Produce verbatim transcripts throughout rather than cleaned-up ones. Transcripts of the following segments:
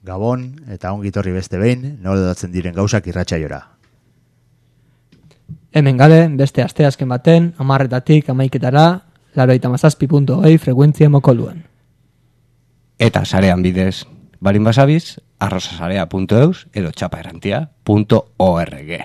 Gabon eta ongi etorri beste behin, nola datzen diren gauzak irratsaiora. Hemen gade, beste aste azken baten, amarretatik amaiketara, laurogeita hamazazpi puntu hogei frekuentzia mokoluen. Eta sarean bidez, barin basabiz, arrosasarea puntu eus edo txapaerantia puntu org.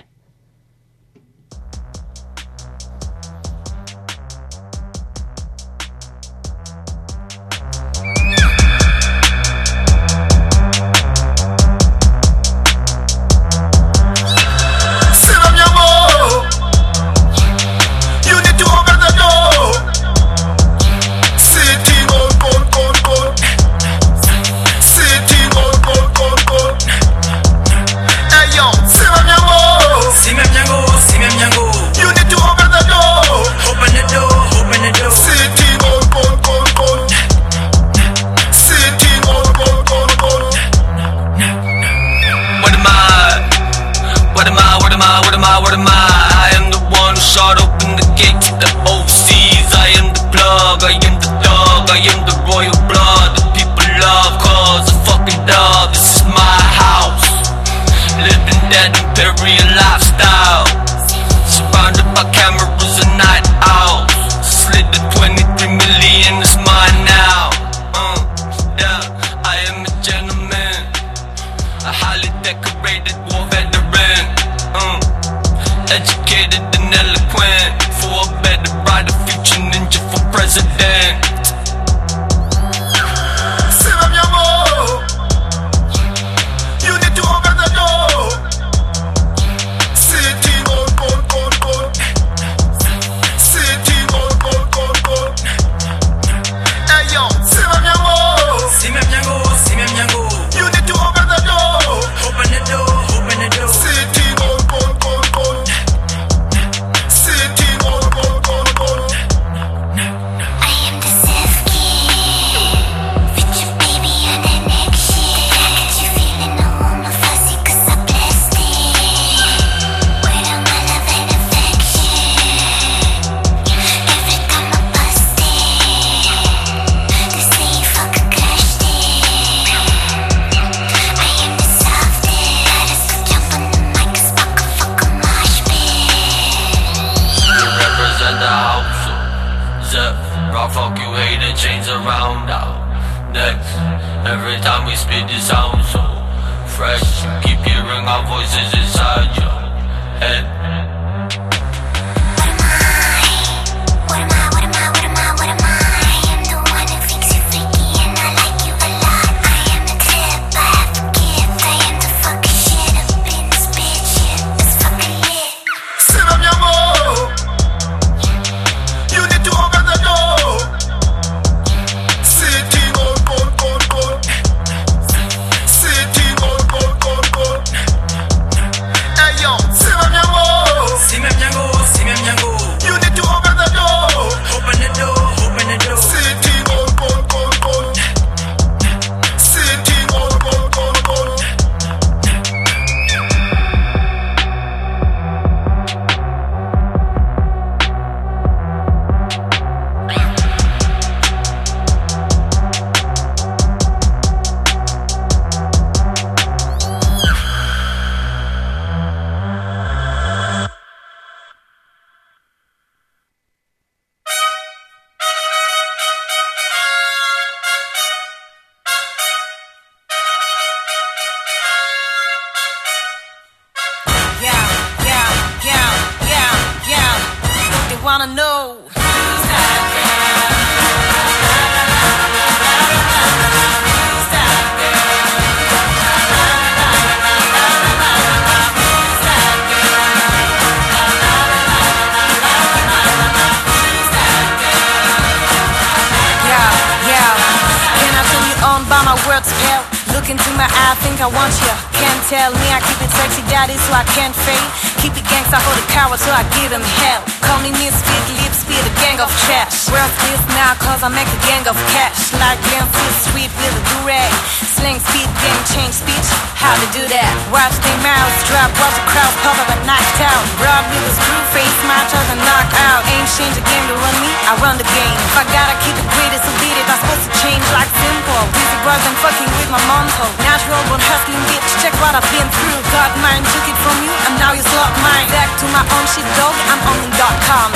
Like Glenn Sweet with a do-rag. Sling speed, game change speech. how to do that. Watch their mouths drop, watch the crowd pop up and knocked out. Rob me with screw face, smash out and knock out. Ain't change the game to run me, I run the game. If I gotta keep it greatest, so beat it. I'm supposed to change like simple. Busy bros and fucking with my monto. Natural born hustling bitch, check what I've been through. Got mine, took it from you, and now you slot mine. Back to my own shit, dog, I'm owning dot com.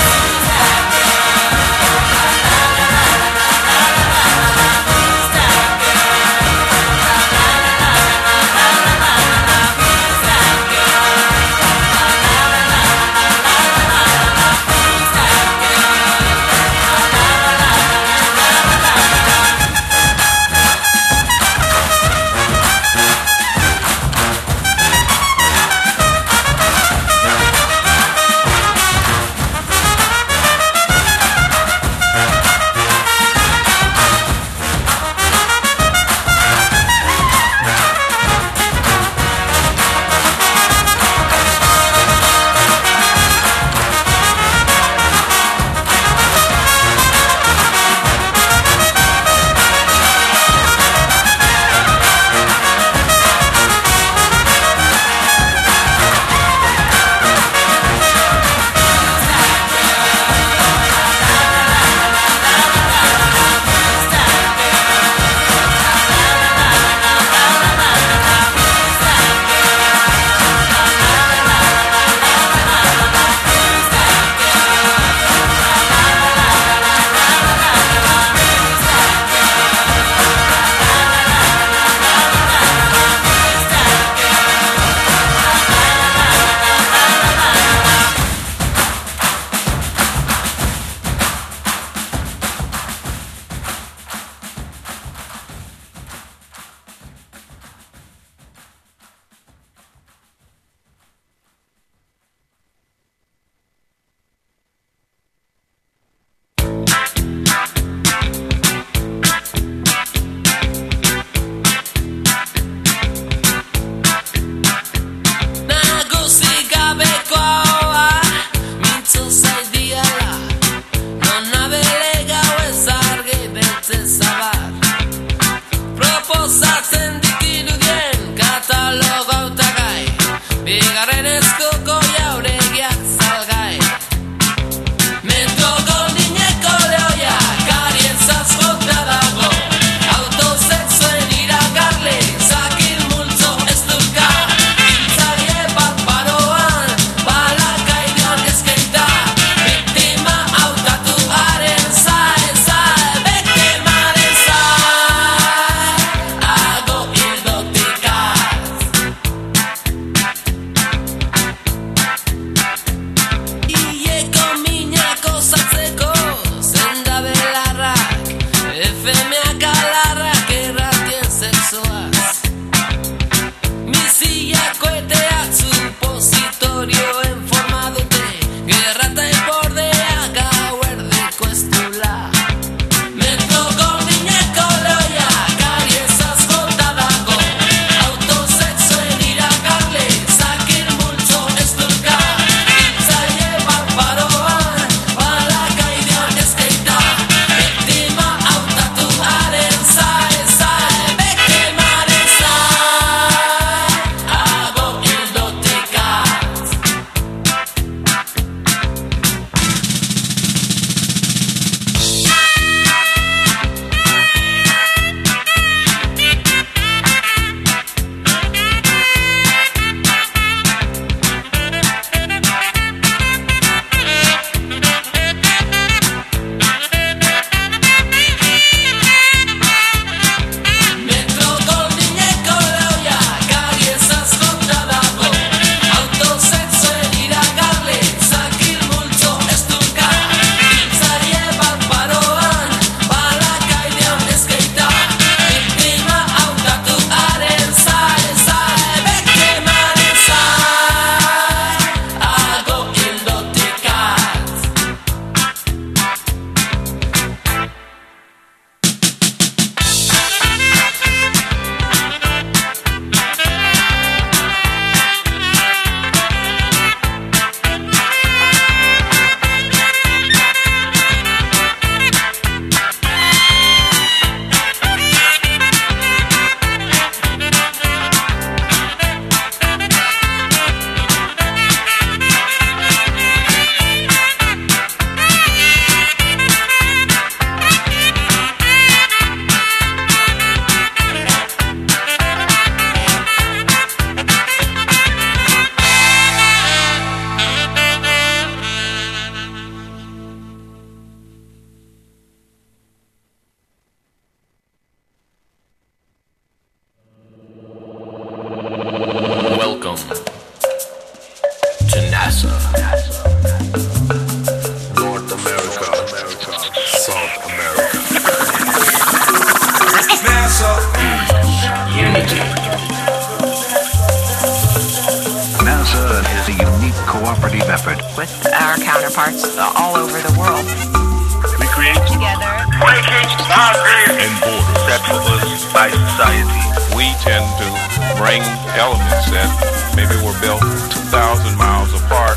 effort with our counterparts all over the world. we create Together, breaking boundaries and borders set for us by society. We tend to bring elements that maybe were built two thousand miles apart,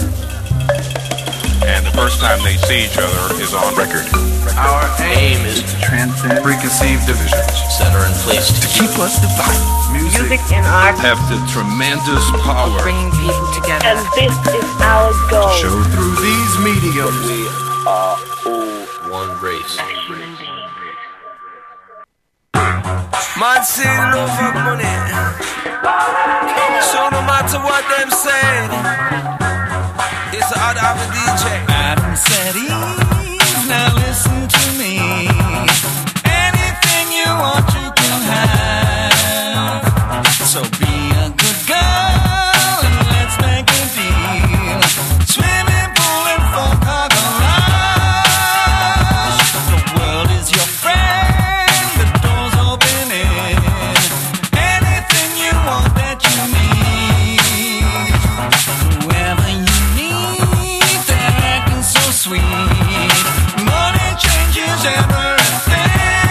and the first time they see each other is on record. Our aim is to transcend preconceived divisions that are in place to keep us divided. Music, music and art, have the tremendous power bringing people together. And this is our goal. show through these mediums. We are all one race. Man say love for money, so no matter what them say, it's the other of the D J. Adam said Eve, now listen to me. Anything you want you can have, so be a good girl and let's make a deal. Swimming pool and full car garage, the world is your friend, the door's opening. Anything you want that you need, whoever you need, they're acting so sweet. Money changes everything.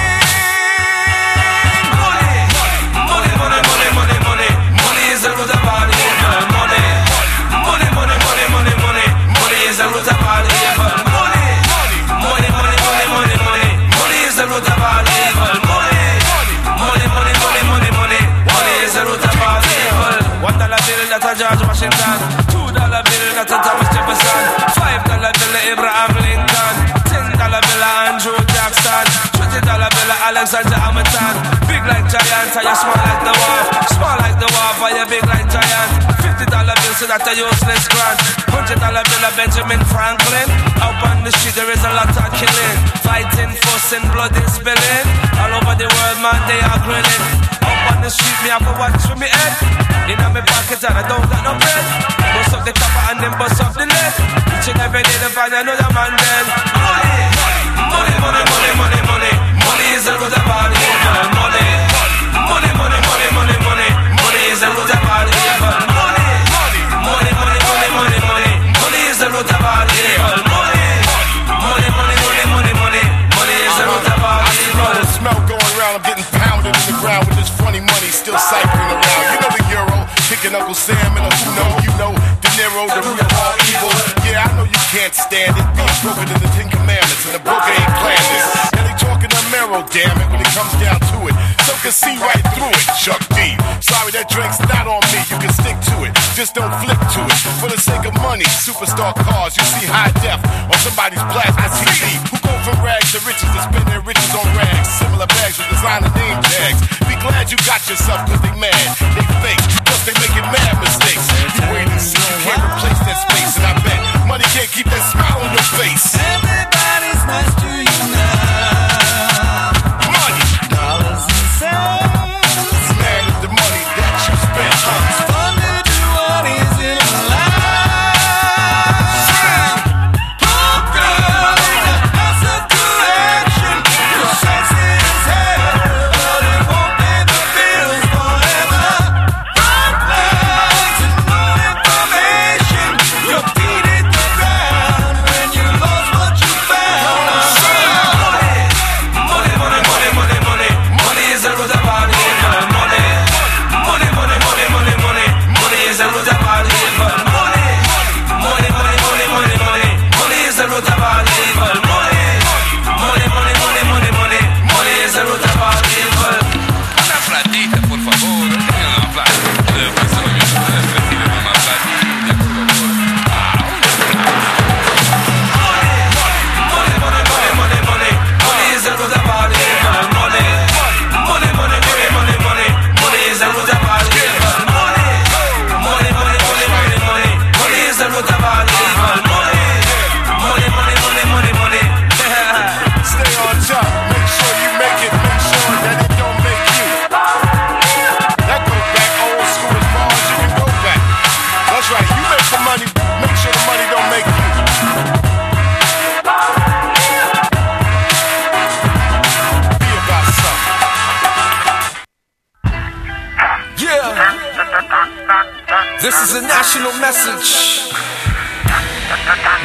Money, money, money, money, money, money. Money is the root of all evil. Money, money, money, money, money, money. Money is the root of all evil. Money, money, money, money, money, money. Money is the root of all evil. Money, money, money, money, money, money. Money is the root of all evil. One dollar bill that's a George Washington. Two dollar bill that's a Thomas Jefferson. Five dollar bill Abraham Lincoln. Ten dollar bill Andrew Jackson. Twenty dollar bill Alexander Hamilton. Big like giant, and you small like the wharf. Small like the wharf, and you big like giant. Fifty dollar bill, so that's a useless grant. Hundred dollar bill Benjamin Franklin. Out on the street there is a lot of killing, fighting, fussing, blood is spilling. All over the world, man, they are grilling. Out on the street, me have to watch for me head. In my pocket and I don't got no bread. Bust up the copper and then bust up the lead. Each and every day they find another man dead. Money, money, money, money, money, money. Money is the root of all evil. Money, money, money, money, money, money. Money is the root of all evil. Money, money, money, money, money, money. Money is the root of all evil. Money, money, money, money, money, money. Money is the root of all evil. The smell going around, I'm getting pounded in the ground with this funny money still cycling around. You know the euro, kicking Uncle Sam and a who know, you know, De Niro, the root of all evil. Yeah, I know you can't stand it, being broken in the Ten Commandments, and the broker ain't planned this. And they talking to Mero, damn it, when it comes down to it. So can see right through it, Chuck D. Sorry, that drink's not on me, you can stick to it, just don't flick to it. For the sake of money, superstar cars, you see high def on somebody's plasma T V. Who go from rags to riches to spend their riches on rags? Similar bags with designer name tags. Be glad you got yourself, cause they mad, they fake, plus they making mad mistakes. You wait and see, you can't replace that space, and I bet money can't keep that smile on your face. Everybody's nice to you now. Money, Dollars and cents. mad at the money that you spent. It's fun to do what is in life. Pump girl in the opposite direction. You're sexy as hell, but it won't pay the bills forever. Front lines and no information. Your feet hit the ground when you lost what you found. Money, money, money, money, money. Money is the root of all evil. Money, money, money, money, money, money. Money is the root of all evil. Money, money, money, money, money, money. Money is the root of all evil. Money, money, money, money, money, money. Money is the root of all evil. Una platita, por favor. Una platita. Eso no me gusta, prefiero una platita, por favor. Money, money, money, money, money. Money is the root of all evil. Money, money, money, money, money, money. Money is the root of all evil. Money, money, money, money, money, money. Money is the root of all evil. Money, money, money, money, money, money. Stay on top, make sure you make it, make sure that it don't make you. That goes back old school as far as you can go back. That's right, you make the money, make sure the money don't make you. Be about something. Yeah. This is a national message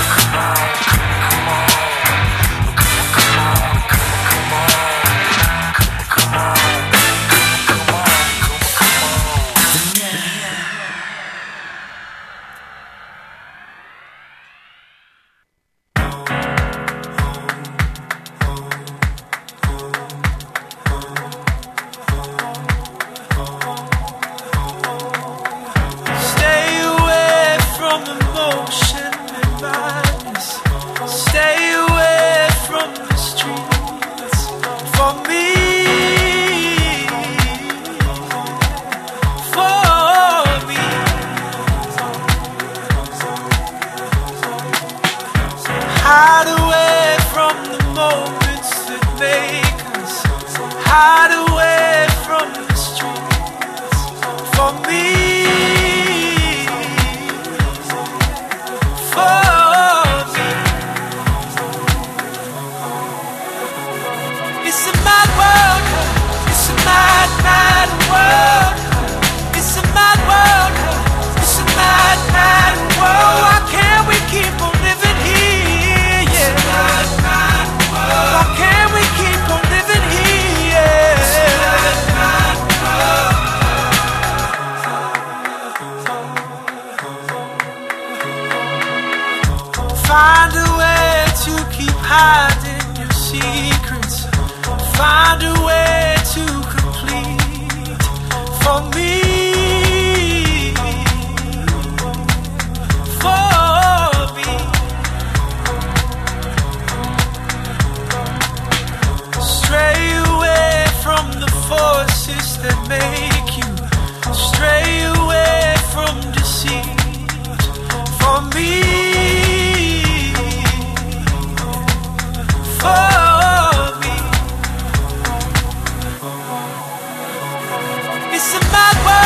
Hide away from the street. for me, for me. It's a mad world, it's a mad, mad world. It's a mad world, it's a mad, mad world. Why can't we keep on living here? Yeah. It's a mad, mad world. Why can't we keep on living here? It's a mad, mad world. Find a way to keep hiding your secrets. Find a way to complete for me, for me. Stray away from the forces that make you. Stray away from deceit for me, for me. It's a mad world.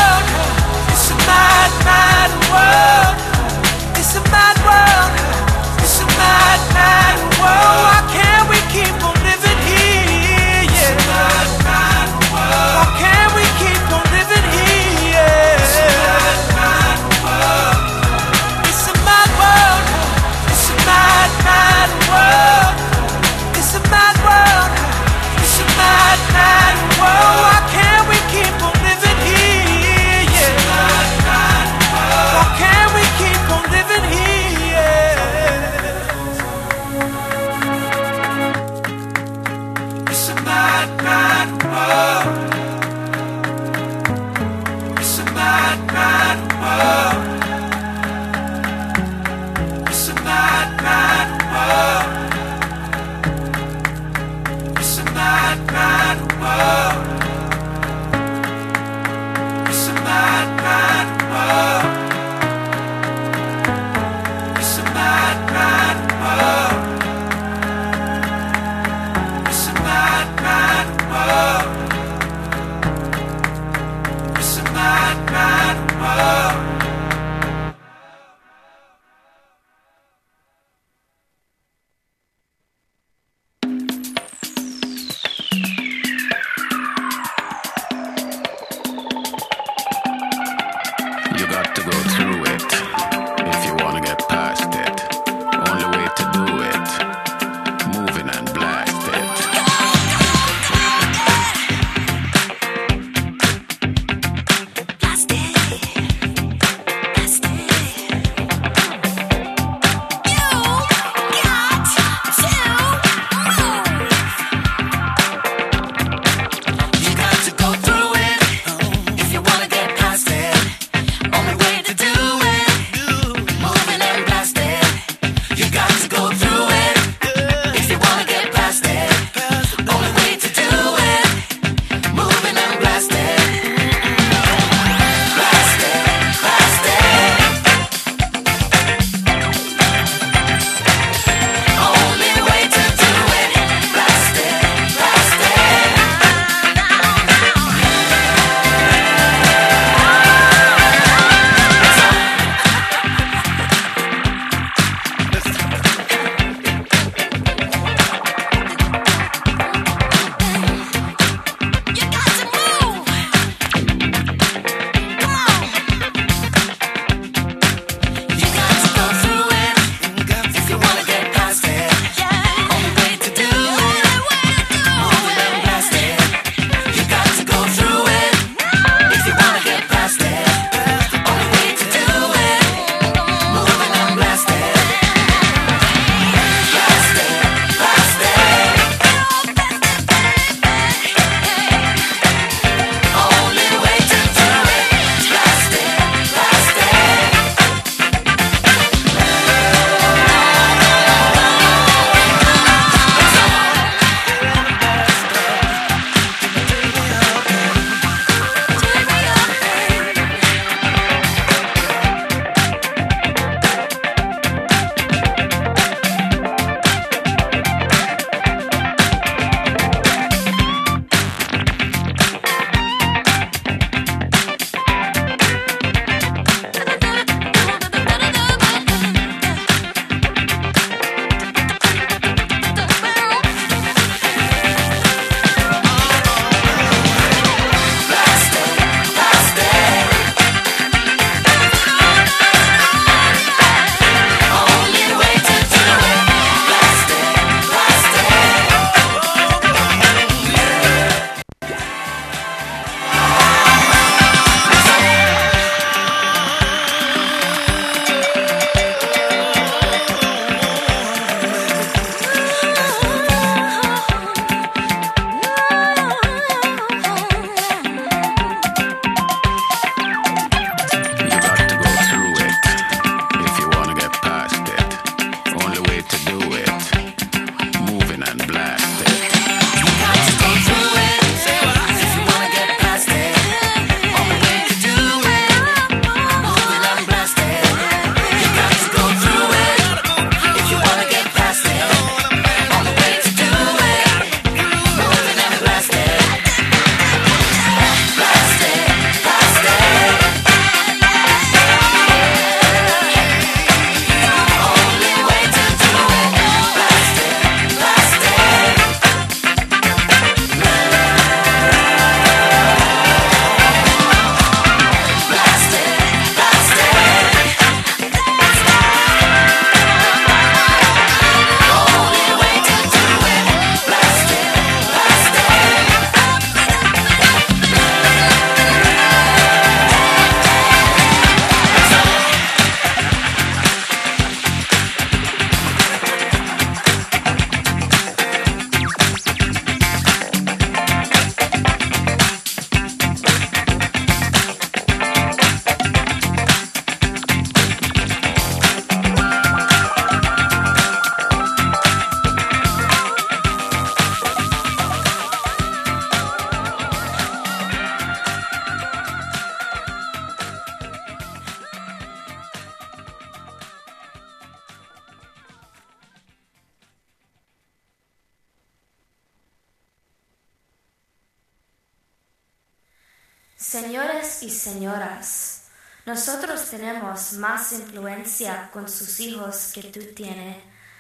Señores y señoras, nosotros tenemos más influencia con sus hijos que tú tienes,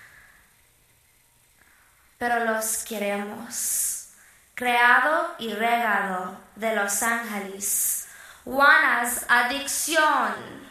pero los queremos. Creado y regado de Los Ángeles, Juana's Adicción.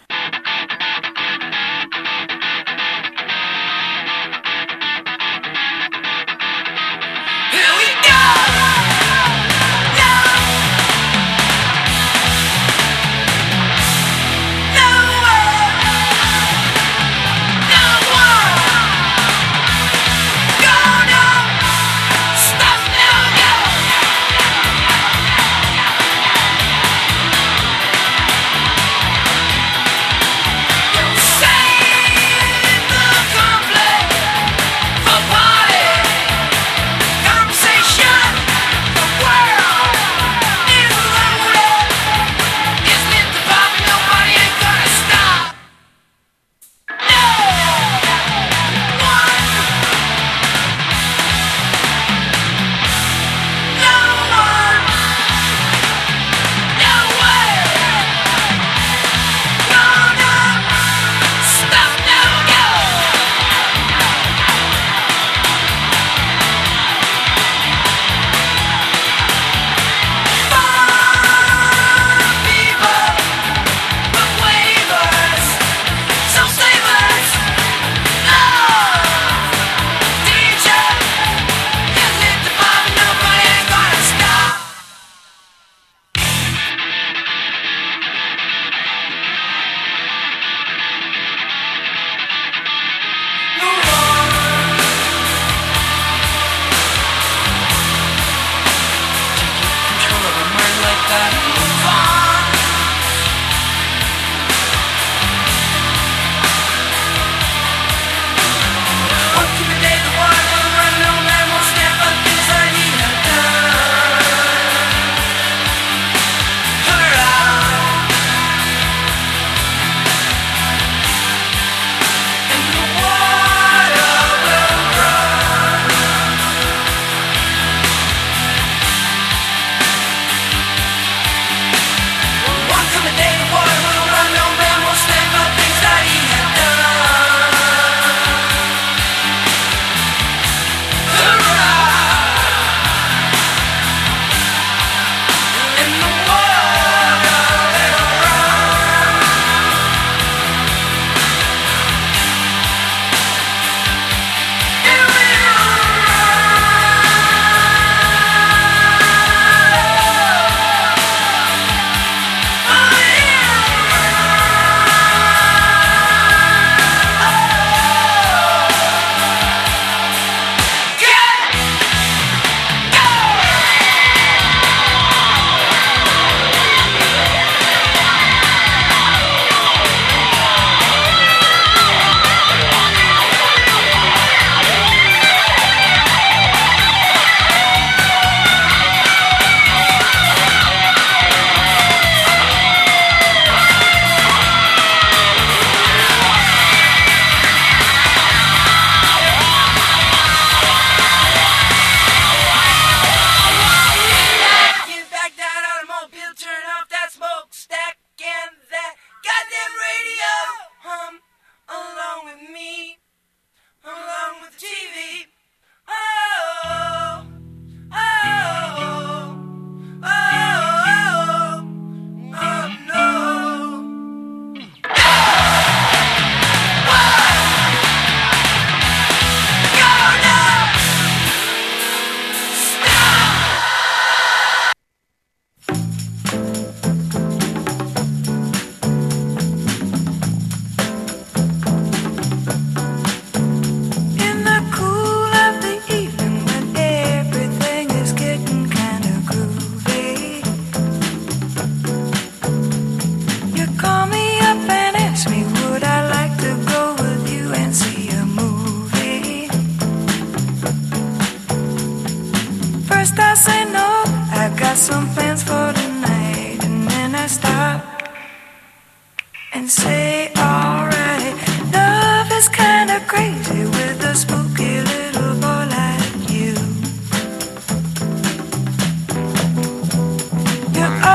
and say alright. Love is kinda crazy with a spooky little boy like you. You're always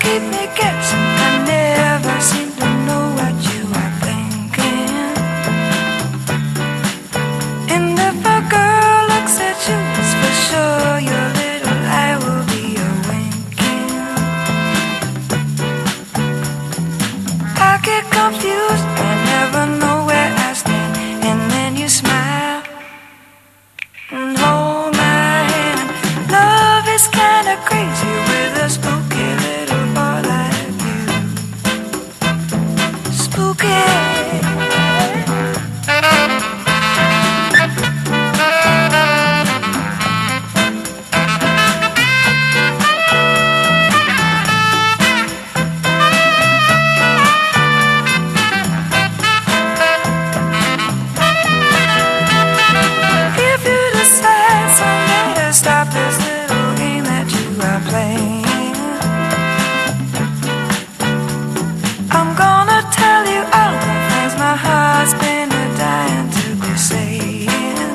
keep me guessing. I never seem to know what you are thinking. And if a girl looks at you, it's for sure your little eye will be a winking. I get confused, I never know where I stand. And then you smile and hold my hand. Love is kinda crazy with a spooky little boy like you. Spooky. If you decide someday to stop this little game that you are playing, I'm gonna tell you all the things my heart's been dying to be saying.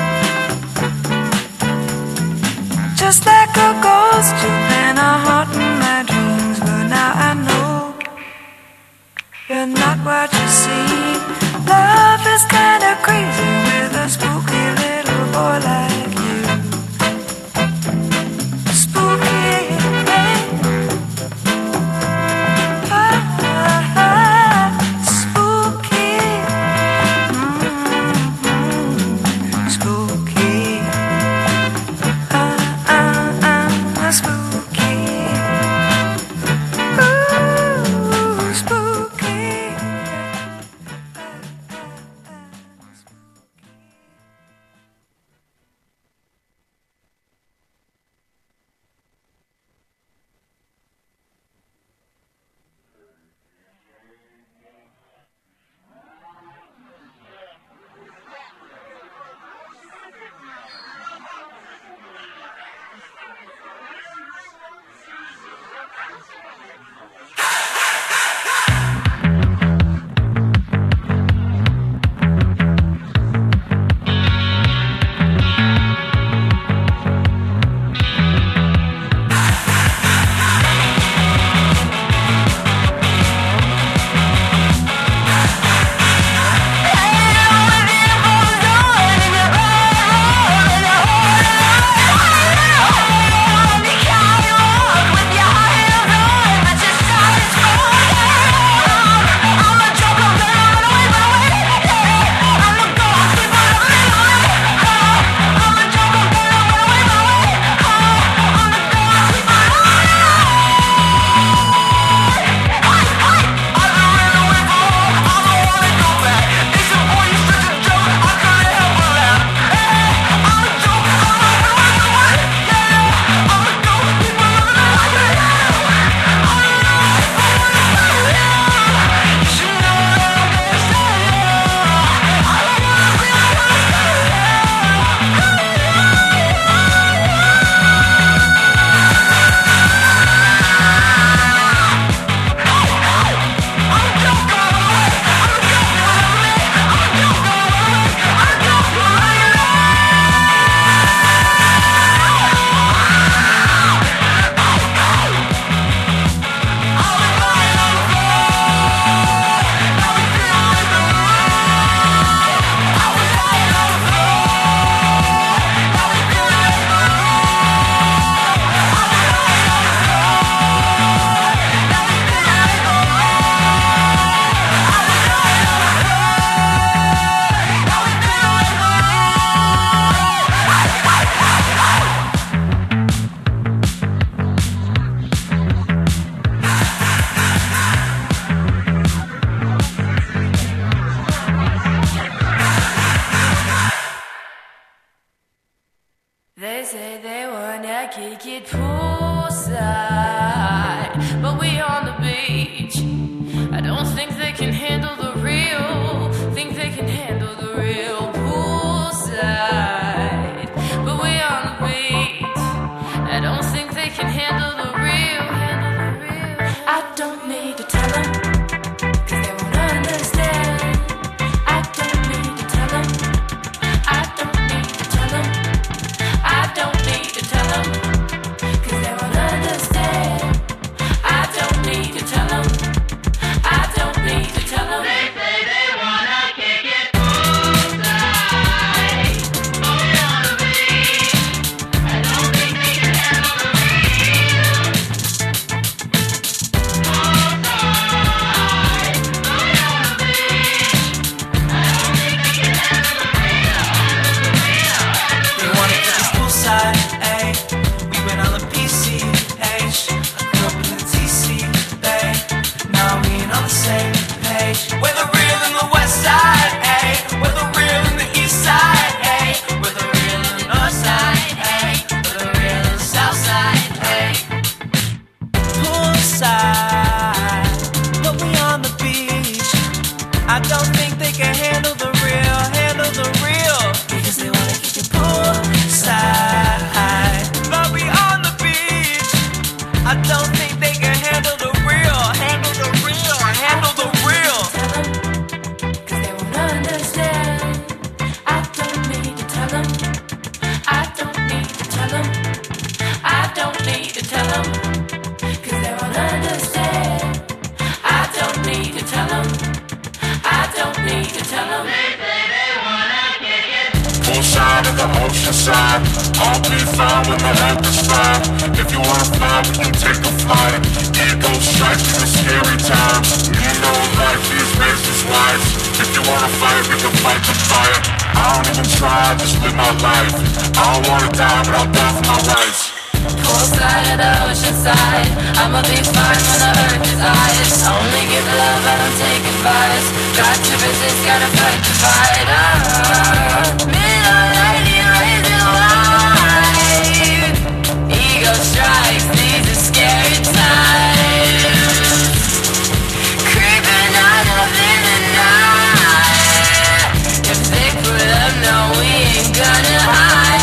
Just like a ghost, you've been a haunting my dreams, but now I know you're not what you seem. Love is kinda crazy with a spooky little boy like you. Spooky, ah, ah, ah, spooky, mm-hmm. Spooky, ah, ah, ah, spooky, ooh, spooky. They say they wanna kick it poolside, but we on the beach. I don't think they can handle the real, think they can handle the real poolside, but we on the beach. I don't think they can handle the real, handle the real. I don't need to tell them, cause they won't understand. I don't need to tell them, I don't need to tell them. I don't need to tell them, cause they won't understand. I don't tell them. I don't need to tell them. I don't need to tell them. Cause they won't understand. I don't need to tell them. I don't need to tell them. Poolside of the ocean side, I'll be fine with my head to fine. If you wanna fly, we can take a flight. Ego strikes in the scary times. You know life is razors wise. If you wanna fight, we can fight the fire. I don't even try, just live my life. I don't wanna die, but I'll die for my rights. Poolside of the ocean side, I'ma be fine when the earth is ice. Only give love, I don't take advice. Got to resist, gotta fight the fight. Ah, midnight lady, raising light. Ego strikes, these are scary times. Creeping out up in the night. If they put up, no, we ain't gonna hide.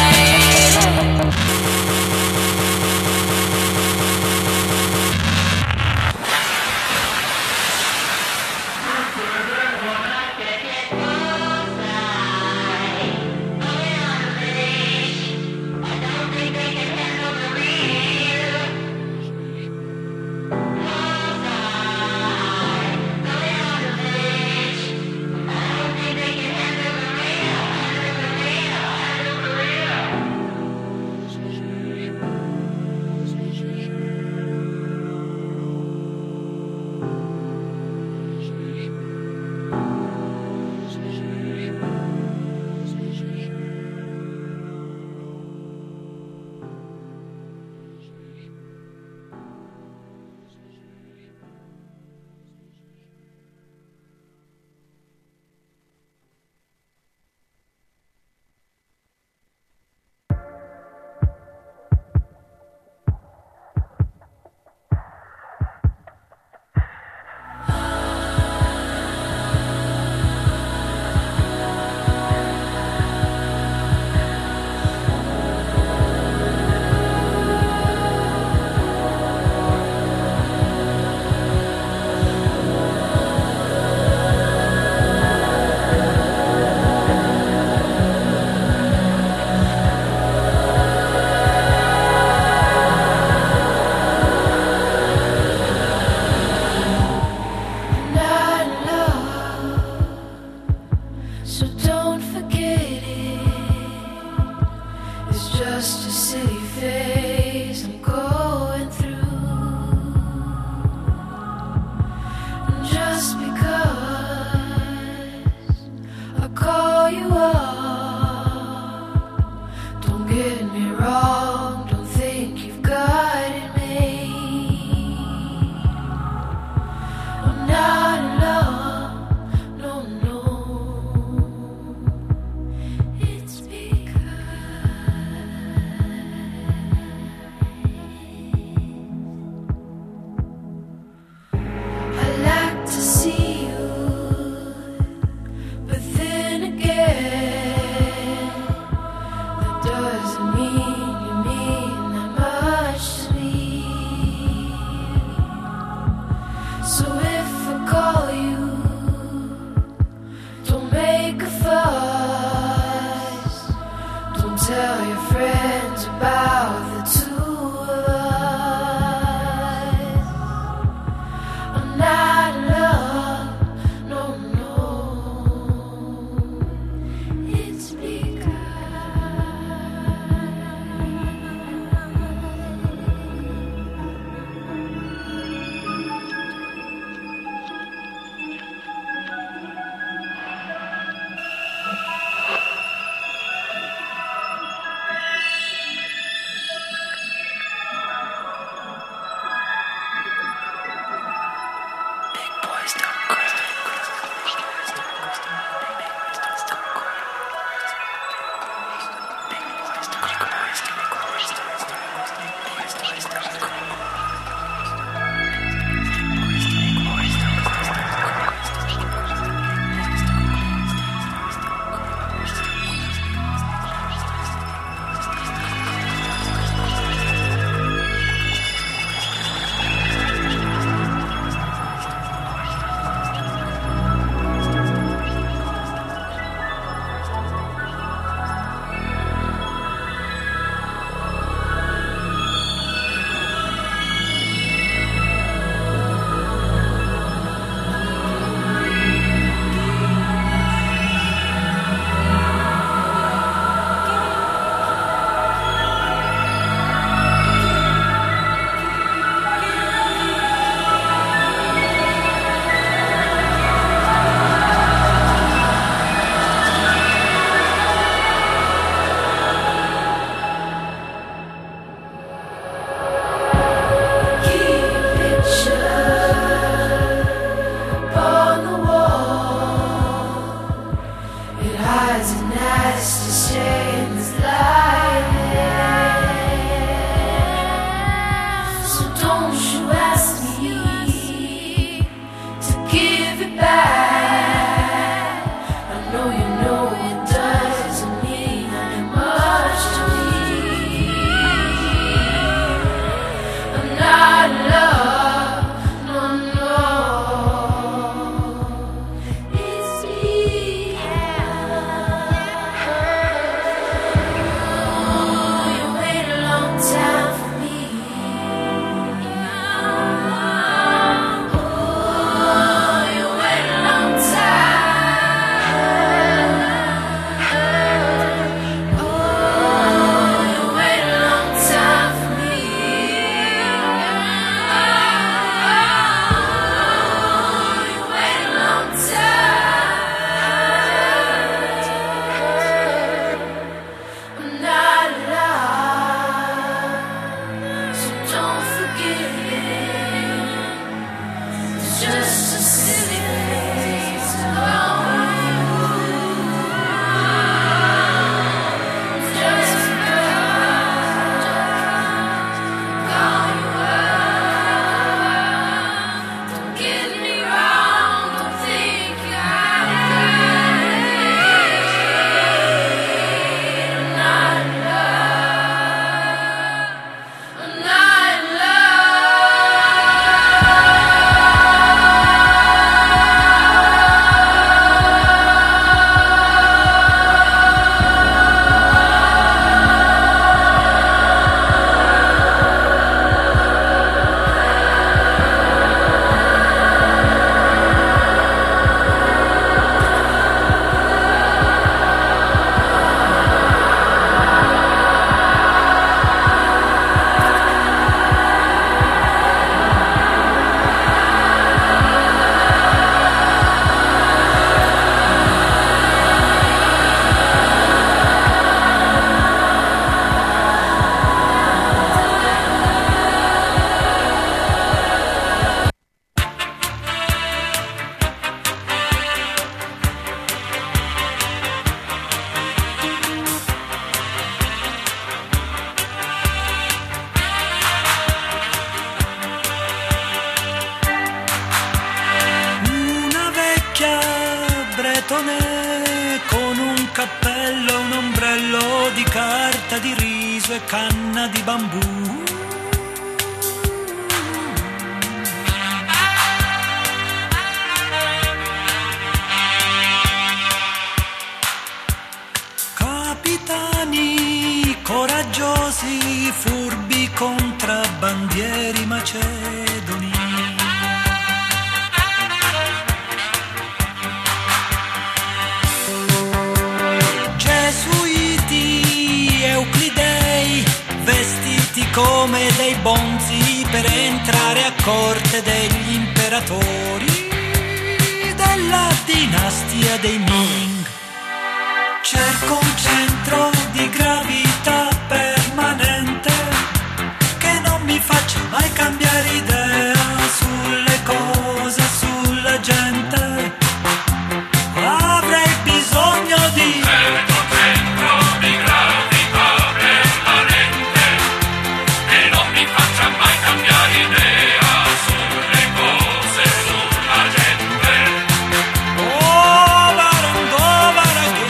latta di riso e canna di bambù. Capitani coraggiosi, furbi contrabbandieri macedoni. Gesuiti, euclidei, vestiti come dei bonzi per entrare a corte degli imperatori della dinastia dei Ming. Cerco un centro di gravità permanente che non mi faccia mai cambiare idea sulle cose, sulla gente. Avrei bisogno di cerco un centro di gravità permanente che non mi faccia mai cambiare idea sulle cose, sulla gente. Over and over again.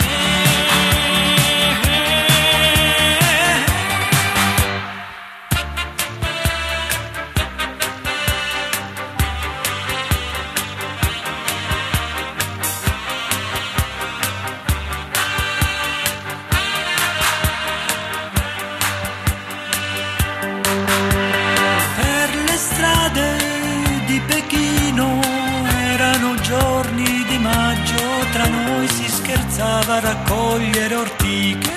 Per le strade di Pechino erano giorni di maggio, tra noi si scherzava a raccogliere ortiche.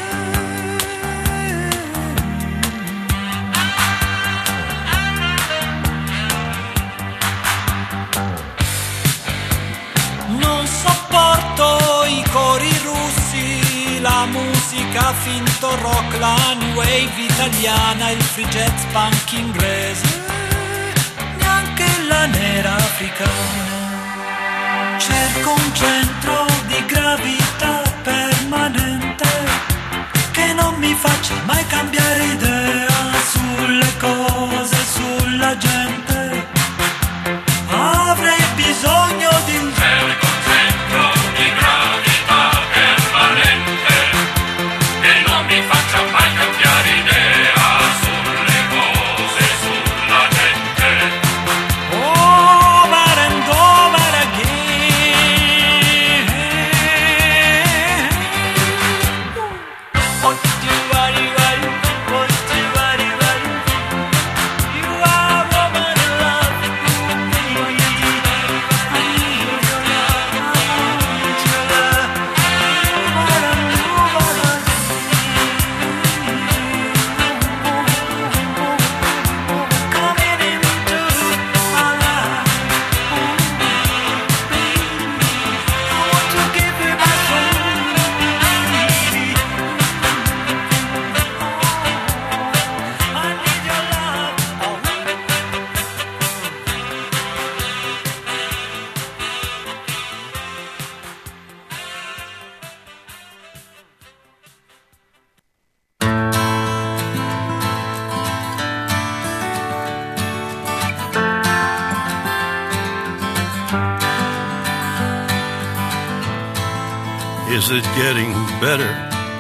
Non sopporto i cori russi, la musica finto rock, la new wave italiana, il free jazz punk inglese, neanche la nera africana. Cerco un centro di gravità permanente che non mi faccia mai cambiare idea sulle cose, sulla gente. Avrei bisogno di un cerco un centro di gravità permanente che non mi faccia mai cambiare idea sulle cose, sulla gente. Over and over again. What you worry, worry, what you worry, worry. You are a woman in love with me. I need your love, I need your love. Over and over again. Coming into my life. I want to give you my soul, baby. I need your love. Is it getting better?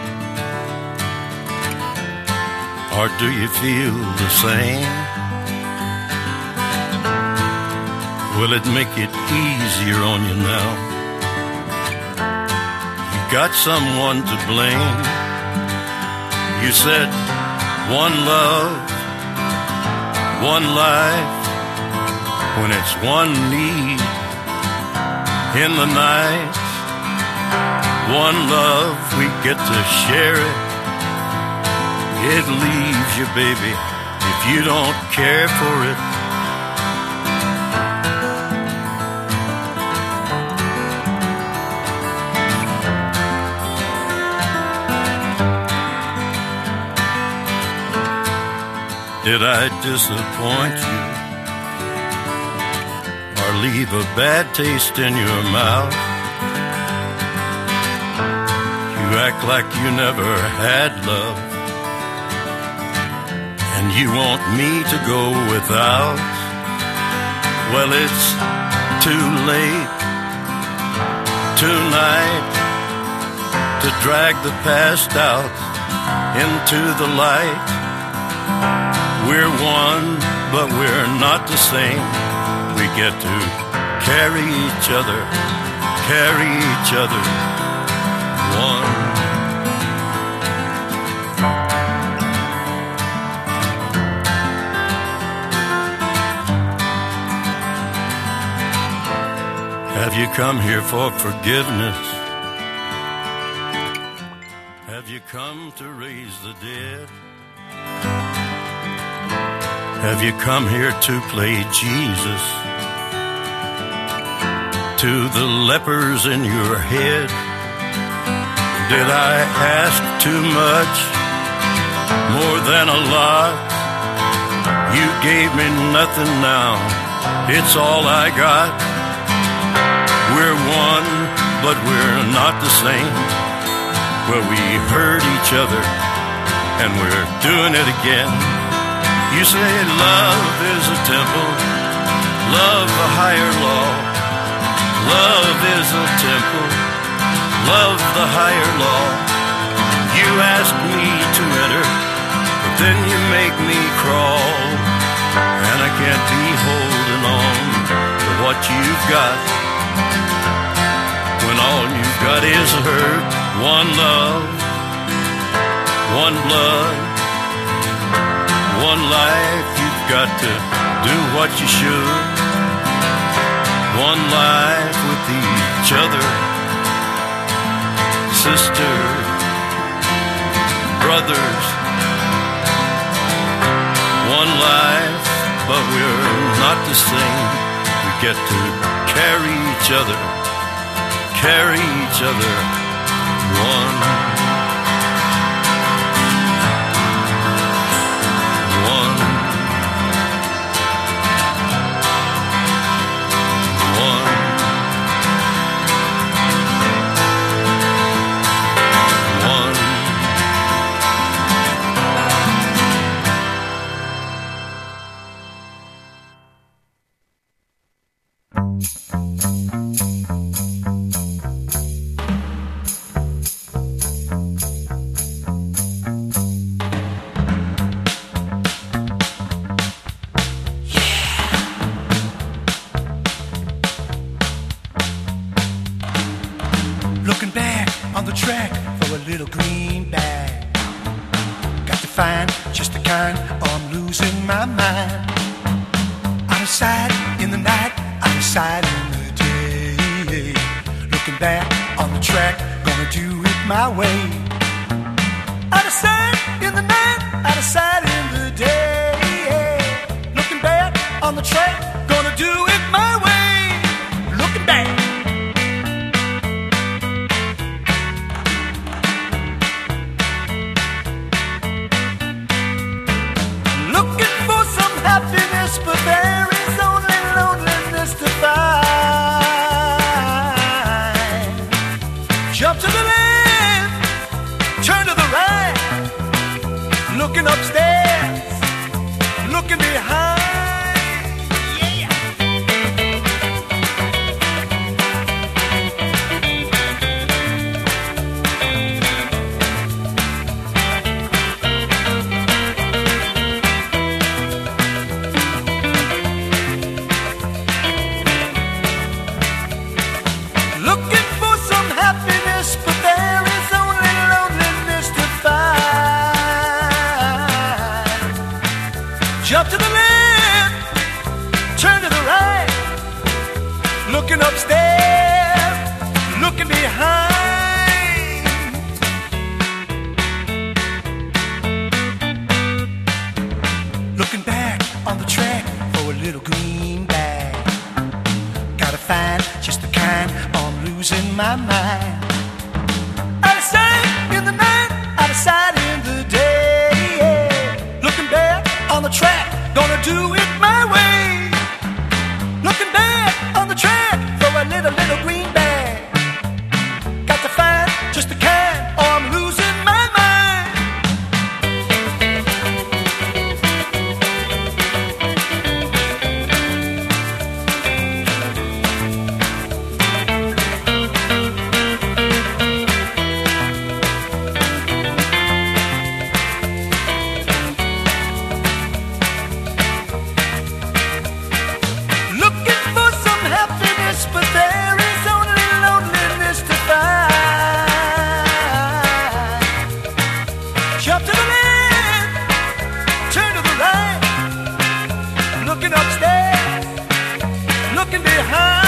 Or do you feel the same? Will it make it easier on you now? You got someone to blame. You said one love, one life, when it's one need in the night. One love, we get to share it. It leaves you, baby, if you don't care for it. Did I disappoint you or leave a bad taste in your mouth? You act like you never had love, and you want me to go without. Well, it's too late tonight to drag the past out. into the light. We're one, but we're not the same. We get to carry each other, carry each other, one. Have you come here for forgiveness? Have you come to raise the dead? Have you come here to play Jesus to the lepers in your head? Did I ask too much, more than a lot? You gave me nothing now, it's all I got. We're one, but we're not the same. Well, we hurt each other, and we're doing it again. You say love is a temple, love the higher law. Love is a temple, love the higher law. You ask me to enter, but then you make me crawl. And I can't be holding on to what you've got, when all you've got is hurt. One love, one blood, one life. You've got to do what you should. One life with each other, sisters, brothers. One life, but we're not the same. We get to carry each other, carry each other, one. One. One. One. Looking back on the track for a little greenback. Got to find just the kind, or I'm losing my mind. Out of sight in the night, out of sight in the day. Looking back on the track, gonna do it my way. Out of sight in the night, out of sight in the day. Looking back on the track, gonna do it my way. Looking back. Looking for some happiness, but there is only loneliness to find. Jump to the left, turn to the right. Looking upstairs, looking behind. Looking for some happiness, but there is only loneliness to find. Jump to the left, turn to the right. Looking upstairs, looking behind. Looking back on the track for a little greenback. Gotta find just the kind, or I'm losing my mind. Out of sight in the night, out of sight in the day. Looking back on the track, gonna do it my way. Looking back on the track for a little, little greenback. Got to find just the kind, or I'm losing my mind. Stop to the left, turn to the right, looking upstairs, looking behind.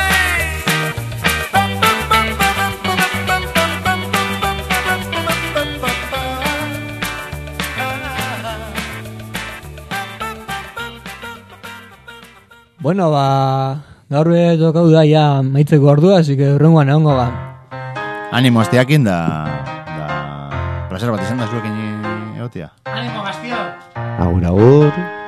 Bueno, ba, gaur be tokau da ja maitzeko ordua, así que urrengoan egongo ba. Animo esteakin da, da placer bat izan da zuekin egotia. Animo gaztio. Agur, agur.